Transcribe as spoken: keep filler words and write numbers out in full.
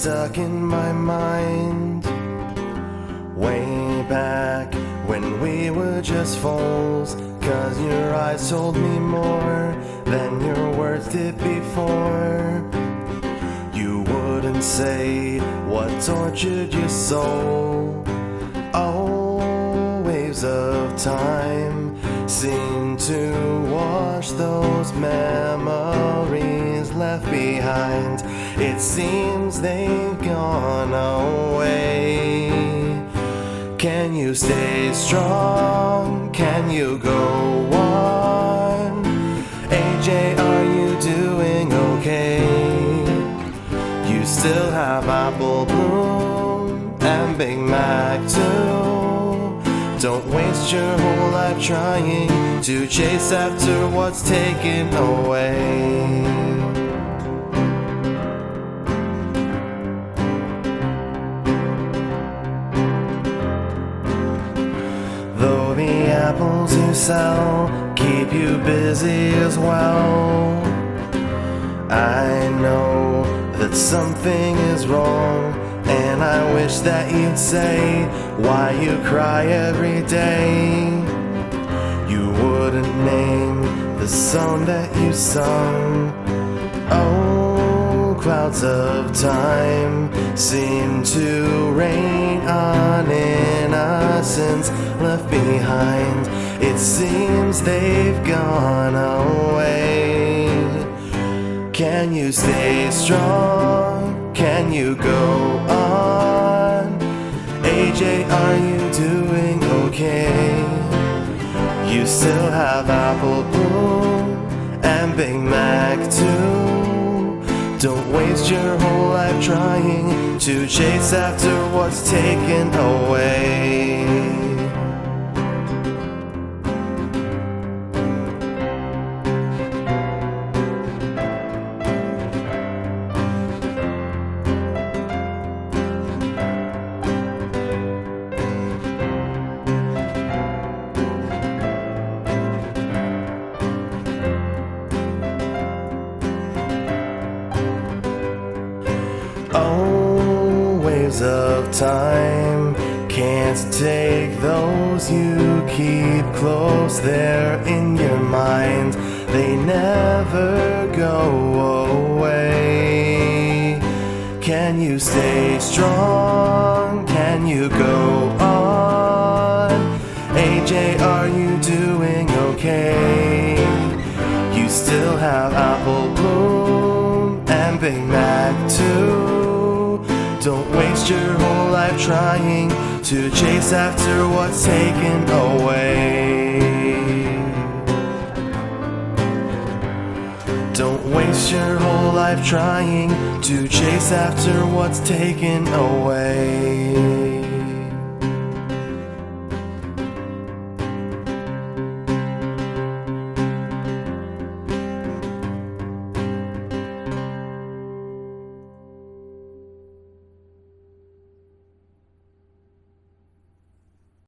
stuck in my mind. Way back when we were just foals, 'cause your eyes told me more than your words did before. You wouldn't say what tortured your soul. Oh, waves of time seem to wash those memories left behind. It seems they've gone away. Can you stay strong? Can you go on? A J, are you doing okay? You still have Apple Bloom and Big Mac too. Don't waste your whole life trying to chase after what's taken away. Though the apples you sell keep you busy as well, I know that something is wrong, and I wish that you'd say why you cry every day. You wouldn't name the song that you sung. Oh, clouds of time seem to rain on innocence left behind. It seems they've gone away. Can you stay strong? Can you go on? A J, are you doing okay? You still have Apple Bloom and Big Mac too. Don't waste your whole life trying to chase after what's taken away. Oh, waves of time can't take those you keep close there in your mind. They never go away. Can you stay strong? Can you go on? A J, are you doing okay? You still have Apple Bloom and Big Mac too. Don't waste your whole life trying to chase after what's taken away. Don't waste your whole life trying to chase after what's taken away.